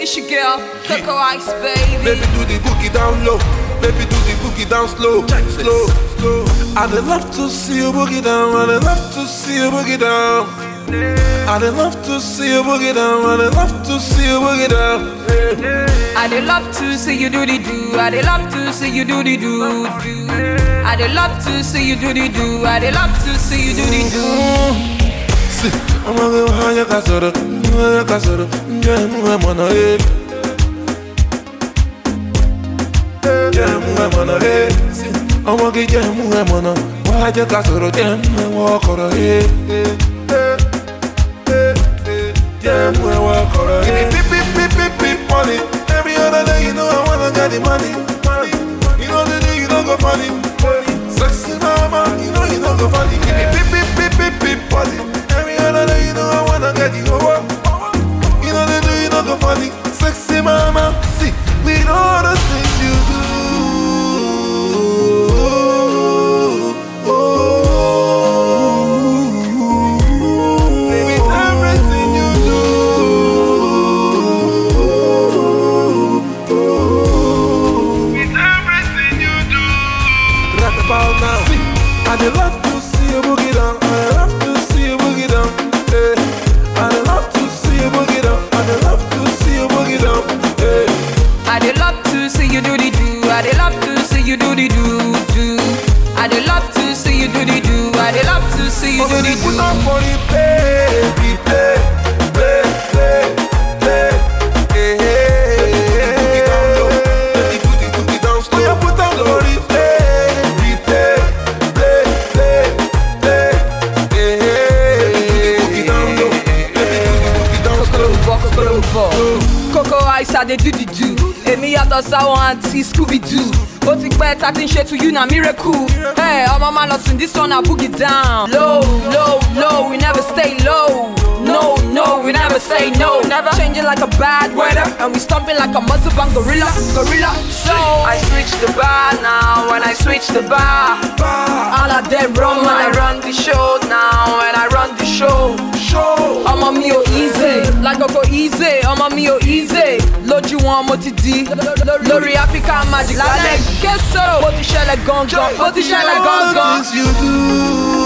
It's your girl, Coco Ice, baby. Baby, do the boogie down low. Baby, do the boogie down slow. Slow, slow. I'd love to see you boogie down. I'd love to see you boogie down. I'd love to see you boogie down. I'd love to see you boogie down. I'd love to see you do the do. I'd love to see you do the do. I'd love to see you do the do. I'd love to see you do the do. See, I'm gonna go higher, casoro. I'm gonna hit. I'm gonna hit. I'm gonna get jam. I'm gonna why you casoro jam. Walk on it. Jam. Walk on it. Beep money. Every other day you know I wanna get the money. You know the day you don't go funny. Sexy mama, you know you don't go funny. Beep money. Every other day you know I wanna get you over. You know the day you don't go funny. Sexy mama, see, we know all the things you do. Baby, everything you do. It's everything you do. Rap about now. See, I'd love to see you boogie down. I'd love to see you boogie down. I'd love to see you boogie down. I'd love to see you boogie down. I'd love to see you do the do. I'd love to see you do the do. I'd love to see you do the do. I'd love to see you do the do. Put on for the play. Boogie down low. Let the boogie down slow. You put on for the play. Boogie down low. Let the boogie down slow. Coco Ice, I dey do the do. Èmi yàtọ̀ sáwọn àǹtí Scooby-Doo. Ó ti pẹ́ ta ti ń ṣe to you na miracle. Hey, ọmọ máa lọ sùn, this one na boogie down. Low, low, low, we never stay low. No, no, we never say no. Never changing like a bad weather, and we stomping like a muscle band gorilla. So I switch the bar now. When I switch the bar, all of them run when I run the show now. When I run the show. I'm on me easy, like Coco easy. I'm on me easy. Lójú wọn mo ti di lórí African Magic lálẹ́. Késò bó ti ṣẹlẹ̀ gangan, bó ti ṣẹlẹ̀ gangan. You do.